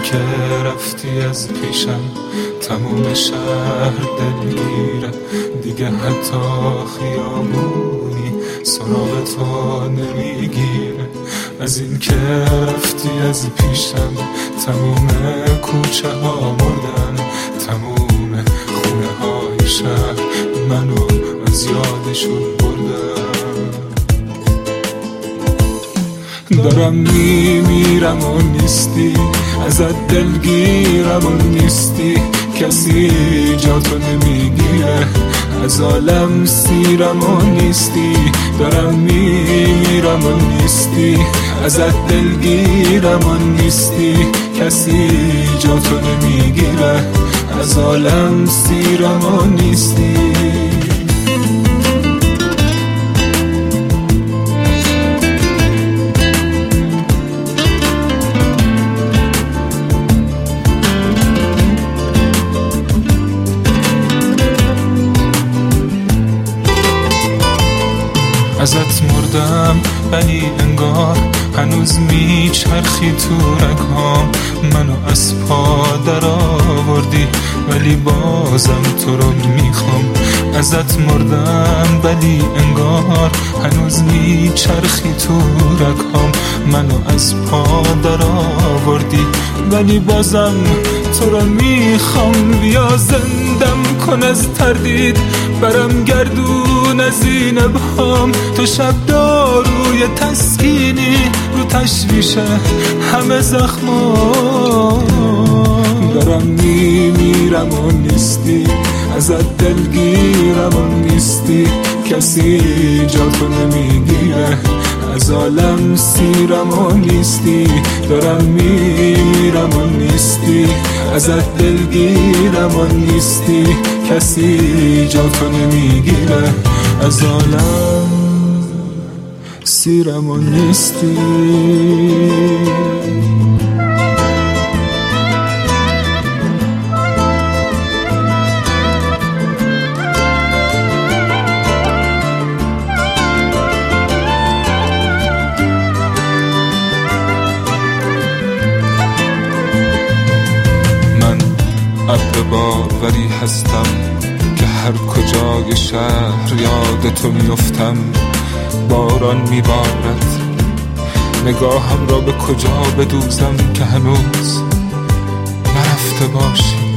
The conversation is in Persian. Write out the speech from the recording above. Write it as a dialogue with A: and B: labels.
A: که رفتی از پیشم تموم شهر دلگیره، دیگه حتی خیابونی سراغ تو نمیگیره. از این که رفتی از پیشم تموم کوچه ها مردن، تموم خونه های شهر منو از یادشون بردن. دارم میمیرم و نیستی، ازت دلگیرم و نیستی، کسی جاتو نمیگیره، از عالم سیرم و نیستی. دارم میمیرم و نیستی، ازت دلگیرم و نیستی، کسی جاتو نمیگیره، از عالم سیرم و نیستی. ازت مردم ولی انگار هنوز میچرخی تو رگام، منو از پا در آوردی ولی بازم تو رو میخوام. ازت مردم ولی انگار هنوز میچرخی تو رگام، منو از پا در آوردی ولی بازم تو رو میخوام. بیا زندم کن از تردید، برم گردون از این ابهام، تو شب داروی تسکینی رو تشویشه همه زخمام. دارم میمیرم و نیستی، ازت دلگیرم و نیستی، کسی جاتو نمیگیره، از عالم سیرم و نیستی. دارم میمیرم و نیستی، ازت دلگیرم و نیستی، کسی جاتو نمیگیره، از عالم سیرم و نیستی. ابر باوری هستم که هر کجای شهر یاد تو میفتم. باران میبارد، نگاهم را به کجا بدوزم که هنوز نرفته باشی.